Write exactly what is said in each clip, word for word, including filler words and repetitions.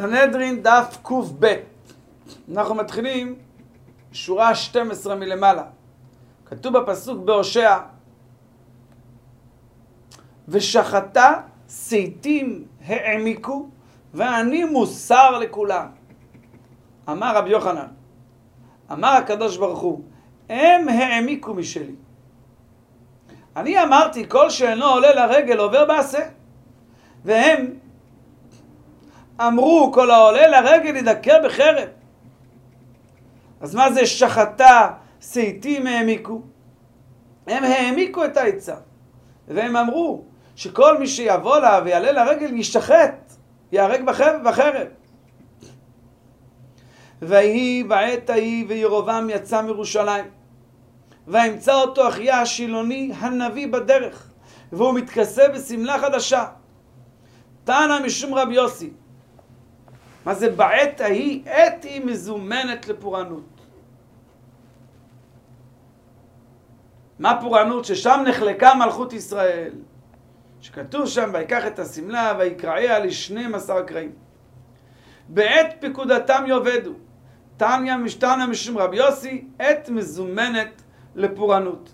סנהדרין דף קב. אנחנו מתחילים שורה שתים עשרה מלמעלה. כתוב בפסוק בהושע, ושחטה שייטים העמיקו ואני מוסר לכולם. אמר רבי יוחנן, אמר הקדוש ברוך הוא, הם העמיקו משלי. אני אמרתי כל שאינו עולה לרגל עובר בעשה, והם אמרו כל העולה לרגל ידקר בחרב. אז מה זה שחטה שייטים העמיקו? הם העמיקו את העצה, והם אמרו שכל מי שיבוא לה ויעלה לרגל ישחט, יהרג בחרב בחרב. ויהי בעת ההיא וירובעם יצא מירושלים, וימצא אותו אחיה השילוני הנביא בדרך, והוא מתכסה בשמלה חדשה. תנא משום רבי יוסי. מה זה בעת ההיא? עת היא מזומנת לפורענות. מה פורענות? ששם נחלקה מלכות ישראל, שכתוב שם ויקח את השמלה ויקרעיה לשנים עשר קרעים. בעת פקודתם יאבדו. תניא משתנא משום רבי יוסי, עת מזומנת לפורענות.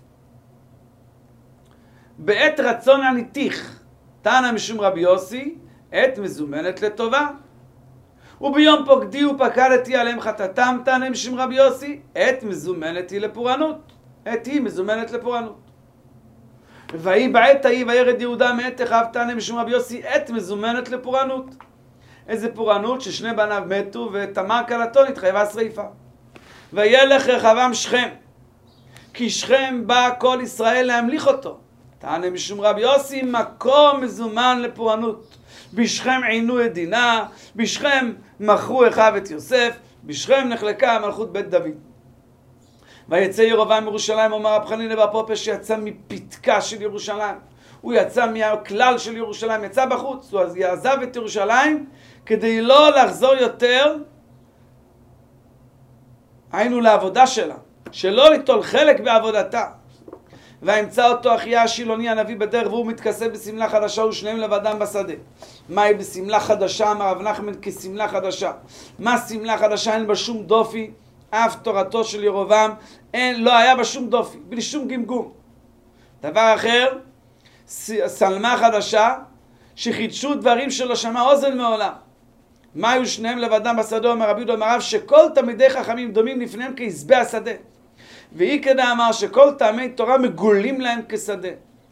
בעת רצון הניתיך, תנא משום רבי יוסי, עת מזומנת לטובה. וביום פוקדי ופקדתי עליהם חטאתם, תנא משום רבי יוסי, עת מזומנת היא לפורענות. עת היא מזומנת לפורענות. ויהי בעת ההיא וירד יהודה מאת אחיו, תנא משום רבי יוסי, עת מזומנת לפורענות. איזה פורענות? ששני בניו מתו ותמר כלתו נתחייבה שריפה. וילך רחבעם שכם, כי שכם בא כל ישראל להמליך אותו. תנא משום רבי יוסי, מקום מזומן לפורענות. בשכם עינו את דינה, בשכם מכרו אחיו את יוסף, בשכם נחלקה מלכות בית דוד. ויצא ירובעם מירושלים, אומר רב חנינא בר פופא, שיצא מפתקה של ירושלים. הוא יצא מהכלל של ירושלים, יצא בחוץ, הוא עזב את ירושלים כדי לא לחזור יותר, היינו לעבודה שלה, שלא ליטול חלק בעבודתה. וימצא אותו אחיה השילוני הנביא בדרך, והוא מתכסה בשמלה חדשה ושניהם לבדם בשדה. מהי בשמלה חדשה? אמר רב נחמן, כשמלה חדשה. מה שמלה חדשה? אין בה שום דופי, אף תורתו של ירובעם אין, לא היה בה שום דופי, בלי שום גמגום. דבר אחר, שלמה חדשה, שחידשו דברים שלא שמע אוזן מעולם. מה היו שניהם לבדם בשדה? אומר רבי יהודה אמר רב, שכל תלמידי חכמים דומים לפניהם כעזבי השדה. ואיקדא אמר שכל טעמי תורה מגולים להם כשדה.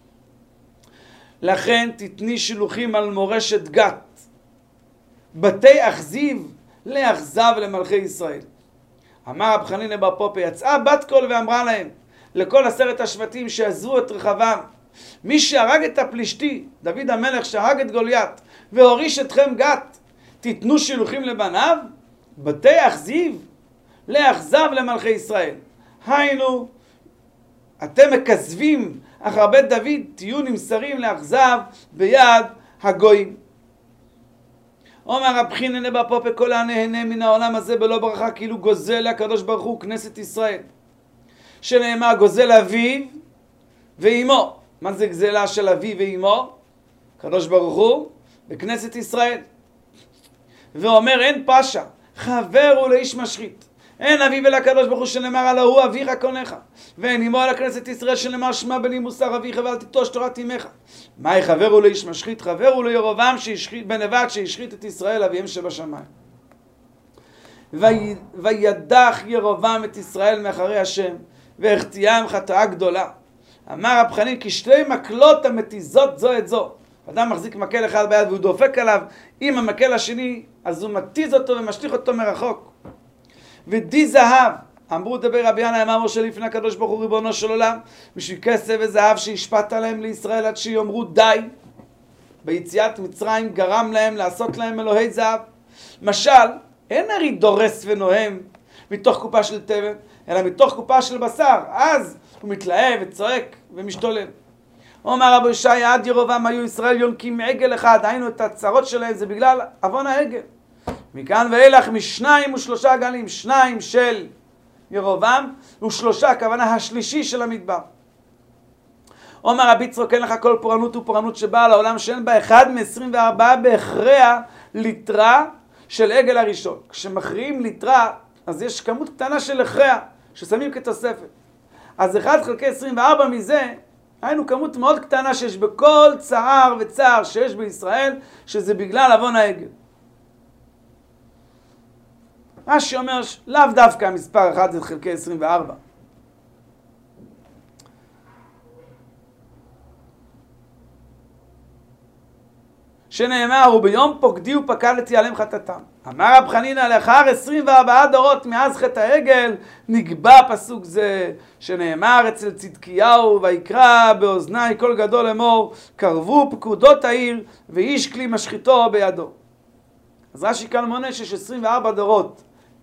לכן תתני שילוחים על מורשת גת, בתי אכזיב לאכזב למלכי ישראל. אמר רב חנינא בר פופא, יצאה בת קול ואמרה להם, לכל עשרת השבטים שעזבו את רחבעם, מי שהרג את הפלישתי, דוד המלך שהרג את גוליית, והוריש אתכם גת, תתנו שילוחים לבניו, בתי אכזיב לאכזב למלכי ישראל. היינו, אתם מכזבים אחר בית דוד, תהיו נמסרים לאכזב ביד הגויים. אומר רב חנינא בר פופא, כל הנהנה מן העולם הזה בלא ברכה, כאילו גוזל הקדוש ברוך הוא כנסת ישראל. שנאמר גוזל אביו ואימו. מה זה גזלה של אביו ואימו? הקדוש ברוך הוא בכנסת ישראל. ואומר אין פשע, חבר הוא לאיש משחית. אין אביו אל הקדוש ברוך הוא שנאמר על ההוא אביך קונך, ואין אמו על הכנסת ישראל שנאמר שמע בני מוסר אביך ואל תיטוש תורת אמך. מהי חבר הוא לאיש משחית? חבר הוא לירובעם בן נבט שהשחית את ישראל אביהם שבשמיים. וידח ירובעם את ישראל מאחרי השם, והחטיאם חטאה גדולה. אמר רב חנין, כי שתי מקלות המתיזות זו את זו. אדם מחזיק מקל אחד ביד והוא דופק עליו עם המקל השני, אז הוא מתיז אותו ומשליך אותו מרחוק. ודי זהב, אמרו דבר רבי ינאי, אמר משה לפני הקדוש ברוך הוא ריבונו של עולם, בשביל כסף וזהב שהשפעת עליהם לישראל עד שיאמרו די, ביציאת מצרים גרם להם לעשות להם אלוהי זהב. משל, אין הרי דורס ונוהם מתוך קופה של תבן, אלא מתוך קופה של בשר, אז הוא מתלהב וצועק ומשתולל. אומר רבי ישעיה, עד ירובעם היו ישראל יונקים עגל אחד, היינו את הצרות שלהם, זה בגלל עוון העגל. מכאן ואילך משניים ושלושה עגלים, שניים של ירובעם ושלושה, הכוונה השלישי של המדבר. אומר רבי יצחק, אין לך כל פורענות ופורענות שבאה לעולם שאין בה אחד מ-עשרים וארבעה בהכרע ליטרה של עגל הראשון. כשמכריעים ליטרה, אז יש כמות קטנה של הכרע, ששמים כתוספת. אז אחד חלקי עשרים וארבע מזה, היינו כמות מאוד קטנה שיש בכל צער וצער שיש בישראל, שזה בגלל עוון העגל. רש"י אומר, לאו דווקא המספר אחד זה חלקי עשרים וארבע. שנאמר, וביום פוקדי ופקדתי עליהם חטאתם. אמר רב חנינא, לאחר עשרים וארבעה דורות מאז חטא העגל, נקבע פסוק זה, שנאמר אצל צדקיהו, ויקרא באוזני קול גדול לאמור, קרבו פקודות העיר, ואיש כלי משחיתו בידו. אז רש"י כאן מונה שיש עשרים וארבע דורות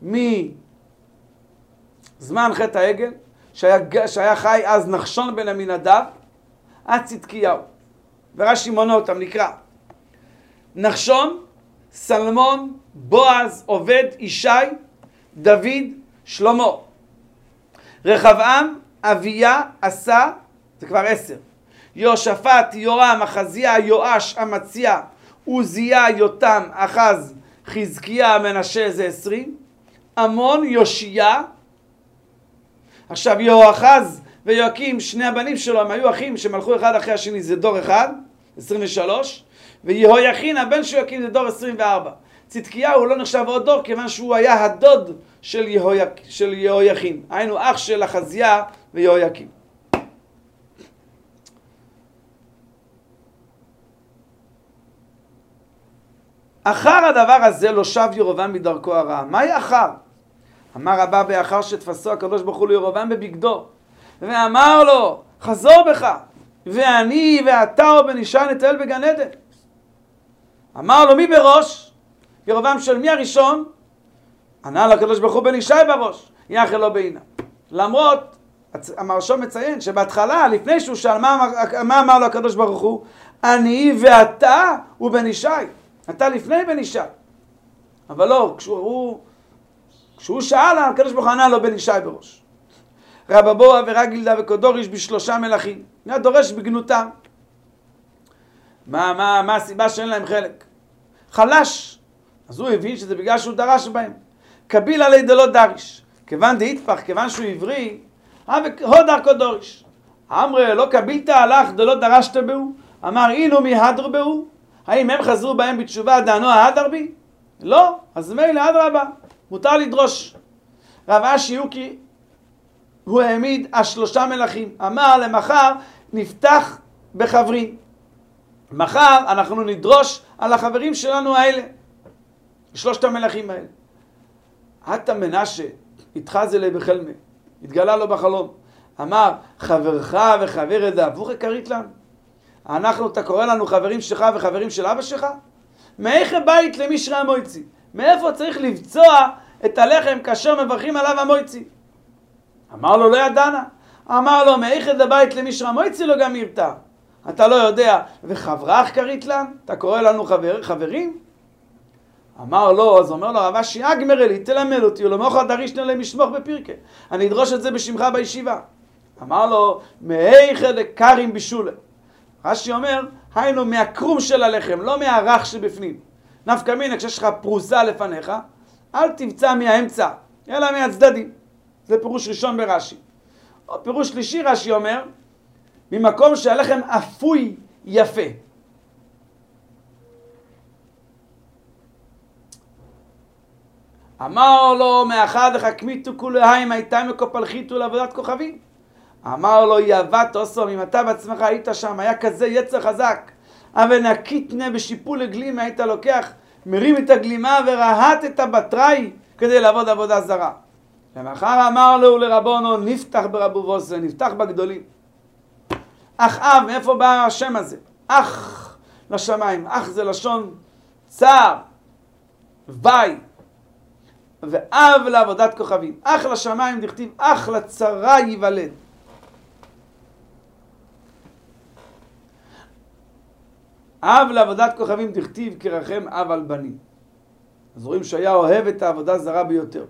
מזמן חטא העגל, שהיה, שהיה חי אז נחשון בן עמינדב, עד צדקיהו. ורש"י מונה אותם, נקרא. נחשון, סלמון, בועז, עובד, ישי, דוד, שלמה. רחבעם, אביה, עשה, זה כבר עשר. יהושפט, יורם, אחזיה, יואש, אמציה, עוזיה, יותם, אחז, חזקיה, מנשה, זה עשרים. עמון, יושיה. עכשיו יהואחז ויואקים, שני הבנים שלו, הם היו אחים שמלכו אחד אחרי השני, זה דור אחד, עשרים ושלוש. ויהויכין, הבן של יואקים, זה דור עשרים וארבע. צדקיהו לא נחשב עוד דור, כיוון שהוא היה הדוד של, יהויק, של יהויכין. היינו אח של אחזיה ויהויקים. אחר הדבר הזה לא שב ירבעם מדרכו הרעה. מהי אחר? אמר רבה באחר שתפסו הקדוש ברוך הוא לירבעם בבגדו, ואמר לו, חזור בך, ואני ואתה ובן ישי נטייל בגן עדן. אמר לו, מי בראש? ירבעם של מי הראשון? ענה לו הקדוש ברוך הוא, בן ישי בראש, יחל לו בעינה. למרות, המרשום מציין שבהתחלה, לפני שהוא שאל, מה, מה אמר לו הקדוש ברוך הוא? אני ואתה ובן ישי. אתה לפני בן ישי. אבל לא, כשהוא, כשהוא שאל, הקדוש ברוך הוא ענה לו בן ישי בראש. רבבו עבירה גילדה וקודוריש בשלושה מלכים. היה דורש בגנותם. מה, מה, מה הסיבה שאין להם חלק? חלש. אז הוא הבין שזה בגלל שהוא דרש בהם. קביל עלי דלא דריש. כיוון דהתפח, כיוון שהוא עברי, הודר קודוריש. אמרה, לא קבילת הלך דלא דרשת בהו? אמר, אינו מי הדר בהו? האם הם חזרו בהם בתשובה דענו ההדר בי? לא. אז מילא אדרבה. מותר לדרוש. רב אשי יוקי, הוא העמיד השלושה מלכים. אמר למחר נפתח בחברים. מחר אנחנו נדרוש על החברים שלנו האלה. שלושת המלכים האלה. עתה מנשה התחז אלי בחלמה. התגלה לו בחלום. אמר, חברך וחבר דאבוך כרית לנו. אנחנו, אתה קורא לנו חברים שלך וחברים של אבא שלך? מאיך הבית למישרא המויצי? מאיפה צריך לבצוע את הלחם כאשר מברכים עליו המויצי? אמר לו, לא ידענה. אמר לו, מאיך הבית למישרא המויצי לא גם ירתע? אתה לא יודע, וחברך קרית לנו? אתה קורא לנו חבר, חברים? אמר לו, אז אומר לו, רב אשי, אגמר לי, תלמד אותי, ולמוחר דרישנה למשמוך בפרקה. אני אדרוש את זה בשמך בישיבה. אמר לו, מאיך לקרים בישולה. רש"י אומר, היינו מהקרום של הלחם, לא מהרך שבפנים. נפקא מינה, כשיש לך פרוסה לפניך, אל תבצע מהאמצע, אלא מהצדדים. זה פירוש ראשון ברש"י. או פירוש שלישי רש"י אומר, ממקום שהלחם אפוי יפה. אמר לו, מאחד החכמיתו כולהם הייתה מקופלחיתו לעבודת כוכבים. אמר לו, יאבת אוסום, אם אתה בעצמך היית שם, היה כזה יצר חזק, אבל נקיתנה בשיפול הגלימה, היית לוקח, מרים את הגלימה ורהט את הבטראי כדי לעבוד עבודה זרה. למחר אמר לו לרבונו, נפתח ברבובוסה, נפתח בגדולים. אך אב, מאיפה בא השם הזה? אך לשמיים, אך זה לשון צער, וי, ואב לעבודת כוכבים. אך לשמיים דכתיב, אך לצרה ייוולד. אב לעבודת כוכבים דכתיב כרחם אב על בנים. אז רואים שהיה אוהב את העבודה זרה ביותר.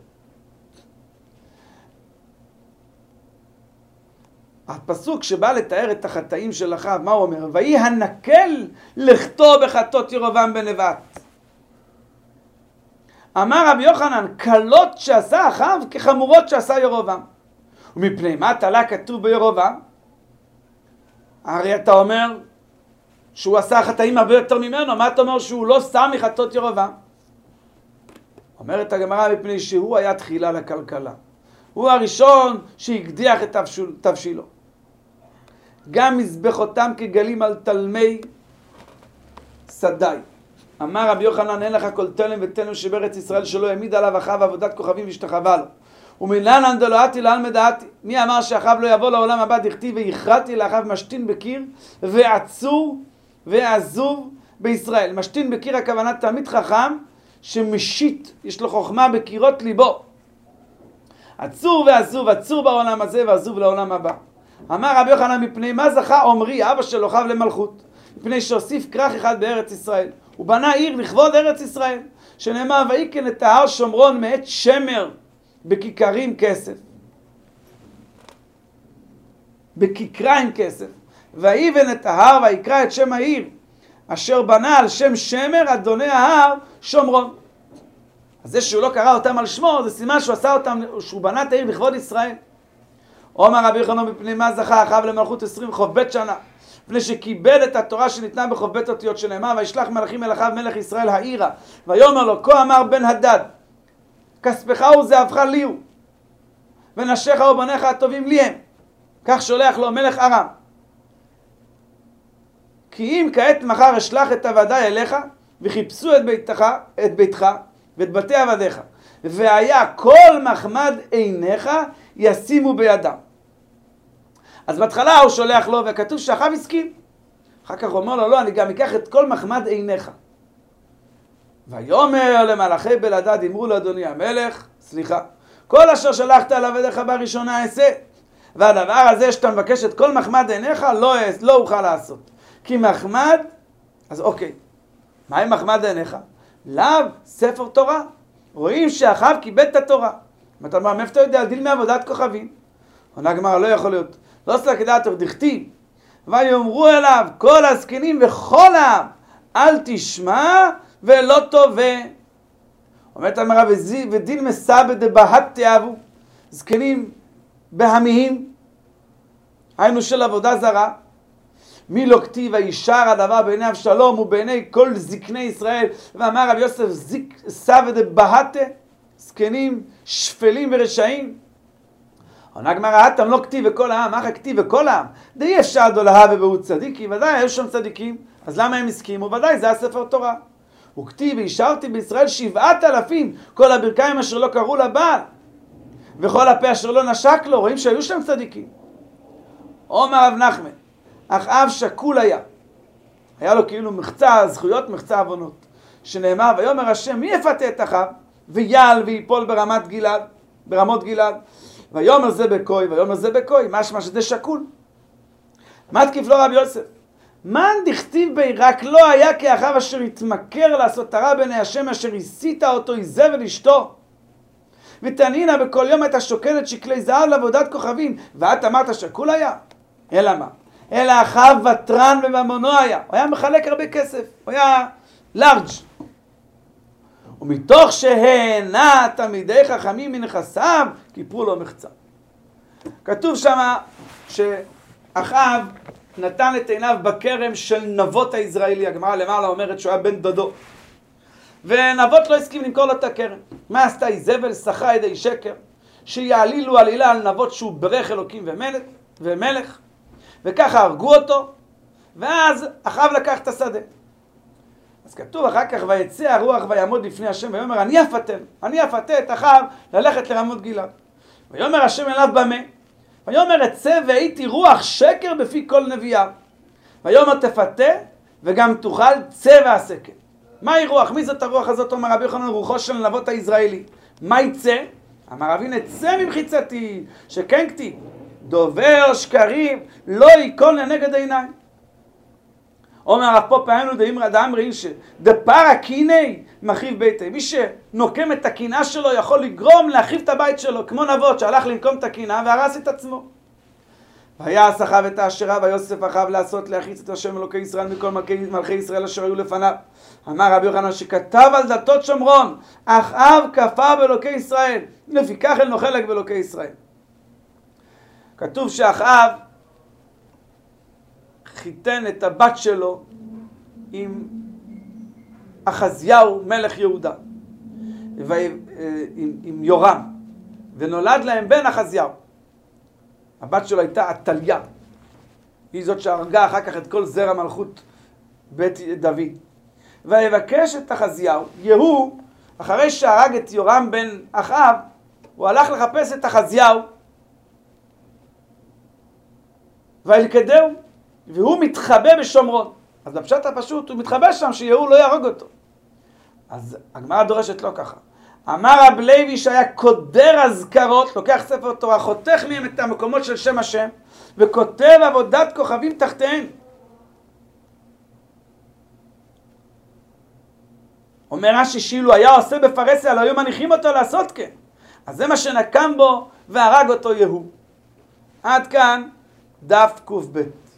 הפסוק שבא לתאר את החטאים של אחאב, מה הוא אומר? ויהי הנקל לכתוב בחטאות ירבעם בן נבט. אמר רבי יוחנן, קלות שעשה אחאב כחמורות שעשה ירבעם. ומפני מה תלה כתוב בירבעם? הרי אתה אומר שהוא עשה חטאים הרבה יותר ממנו, מה אתה אומר שהוא לא שם מחטאות ירבעם? אומרת הגמרא, מפני שהוא היה תחילה לכלכלה. הוא הראשון שהקדיח את תבשילו. גם מזבחותם כגלים על תלמי שדי. אמר רבי יוחנן, אין לך כל תלם ותלם שבארץ ישראל שלא העמיד עליו אחאב עבודת כוכבים והשתחווה לו. ומילנן דלואתי לעלמא דעתי. מי אמר שאחאב לא יבוא לעולם הבא? דכתיב והכרעתי לאחאב משתין בקיר ועצור ועזוב בישראל. משתין בקיר הכוונה תלמיד חכם שמשית, יש לו חוכמה בקירות ליבו. עצור ועזוב, עצור בעולם הזה ועזוב לעולם הבא. אמר רבי יוחנן, מפני מה זכה עומרי אבא של אחאב למלכות? מפני שהוסיף כרך אחד בארץ ישראל. הוא בנה עיר לכבוד ארץ ישראל, שנאמר ויקן את ההר שומרון מעת שמר בכיכרים כסף. בכיכרה עם כסף. ויבן את ההר ויקרא את שם העיר אשר בנה על שם שמר אדוני ההר שומרון. אז זה שהוא לא קרא אותם על שמו, זה סימן שהוא עשה אותם, שהוא בנה את העיר לכבוד ישראל. אומר רבי יוחנן, מפני מה זכה אחאב למלכות עשרים חוב בית שנה? מפני שקיבל את התורה שניתנה בחוב בית אותיות, שנאמר וישלח מלאכים אל אחאב מלך ישראל העירה ויאמר לו, כה אמר בן הדד, כספך וזהבך לי הוא ונשיך ובניך הטובים לי הם. כך שולח לו מלך ארם, כי אם כעת מחר אשלח את עבדיי אליך וחיפשו את ביתך, את ביתך ואת בתי עבדיך, והיה כל מחמד עיניך ישימו בידם. אז בהתחלה הוא שולח לו, וכתוב שאחאב הסכים. אחר כך הוא אומר לו, לא, אני גם אקח את כל מחמד עיניך. ויאמר למלאכי בלעדד, אמרו לאדוני המלך, סליחה, כל אשר שלחת על עבדיך בראשונה אעשה, והדבר הזה שאתה מבקש את כל מחמד עיניך, לא, לא אוכל לעשות. כי מחמד, אז אוקיי, מה עם מחמד עיניך? לאו ספר תורה. רואים שאחאב קיבל את התורה. אתה אומר, מאיפה אתה יודע? דיל מעבודת כוכבים. עונה הגמרא, לא יכול להיות. לא סלע כדעתו, דכתיב. ויאמרו אליו כל הזקנים וכל העם, אל תשמע ולא תובע. אומרת הגמרא, ודין מסבא דבהת תאהבו. זקנים בהמיים, היינו של עבודה זרה. מי לא כתיב הישר הדבר בעיני אבשלום ובעיני כל זקני ישראל, ואמר רבי יוסף זיק סבא דבהת, זקנים שפלים ורשעים. עונה הגמרא, אתם לא כתיב וכל העם, אך כתיב וכל העם, די אפשר דולהה ובהוא צדיקי, ודאי היו שם צדיקים, אז למה הם הסכימו? ודאי זה הספר תורה. הוא כתיב והשארתי בישראל שבעת אלפים, כל הברכיים אשר לא קראו לבעל, וכל הפה אשר לא נשק לו, רואים שהיו שם צדיקים. אומר רב נחמן, אחאב שקול היה, היה לו כאילו מחצה זכויות, מחצה עוונות, שנאמר ויאמר השם מי יפתה את אחאב ויעל ויפול ברמת גלעד, ברמות גלעד, ויאמר זה בקוי, ויאמר זה בקוי, משמע שזה שקול. מה תקיף לו רבי יוסף? מן דכתיב בי רק לא היה כאחאב אשר התמכר לעשות הרע בעיני השם אשר הסית אותו איזבל אשתו. ותנינה בכל יום הייתה שוקלת שקלי זהב לעבודת כוכבים, ואת אמרת שקול היה? אלא מה? אלא אחאב ותרן וממונו היה. הוא היה מחלק הרבה כסף, הוא היה לארג'. ומתוך שהנה תלמידי חכמים מנכסיו, כיפרו לו מחצה. כתוב שם שאחאב נתן את עיניו בכרם של נבות היזרעאלי. הגמרא למעלה אומרת שהוא היה בן דודו. ונבות לא הסכים למכור לו את הכרם. מה עשתה איזבל? שחה ידי שקר, שיעלילו עלילה על נבות שהוא ברך אלוקים ומלך, ומלך. וככה הרגו אותו, ואז אחאב לקח את השדה. אז כתוב אחר כך, ויצא הרוח ויעמוד לפני השם, ויאמר אני אפתה, אני אפתה את אחאב ללכת לרמות גלעד. ויאמר השם אליו במה? ויאמר אצא והייתי רוח שקר בפי כל נביאיו. ויאמר תפתה וגם תאכל צא ועשה כן. מהי רוח? מי זאת הרוח הזאת? אומר רבי יוחנן, רוחו של נבות היזרעאלי. מה יצא? אמר רבי נצא ממחיצתי, שכן כתיב דובר שקרים לא ייכון לנגד עיניי. אומר הרב פופ היינו דאמרא דאמרי שדפרא קיני מחריב ביתי. מי שנוקם את הקינה שלו יכול לגרום להחריב את הבית שלו, כמו נבות שהלך לנקום את הקינה והרס את עצמו. ויעש אחאב את האשרה ויוסף אחאב לעשות להחיץ את השם אלוקי ישראל מכל מלכי, מלכי ישראל אשר היו לפניו. אמר רבי יוחנן שכתב על דלתות שומרון, אחאב כפר באלוקי ישראל, לפיכך אין לו חלק באלוקי ישראל. כתוב שאחאב חיתן את הבת שלו עם אחזיהו מלך יהודה, ועם, עם יורם, ונולד להם בן אחזיהו. הבת שלו הייתה עתליה, היא זאת שהרגה אחר כך את כל זרע מלכות בית דוד. ויבקש את אחזיהו, יהוא, אחרי שהרג את יורם בן אחאב, הוא הלך לחפש את אחזיהו, וילכדהו, והוא מתחבא בשומרון. אז בפשט הפשוט הוא מתחבא שם שיהוא לא יהרוג אותו. אז הגמרא דורשת לא ככה. אמר רב לוי שהיה קודר אזכרות, לוקח ספר תורה, חותך מהם את המקומות של שם השם, וכותב עבודת כוכבים תחתיהם. אומר רש"י שאילו היה עושה בפרהסיה, לא היו מניחים אותו לעשות כן. אז זה מה שנקם בו והרג אותו יהוא. עד כאן דף ק"ב.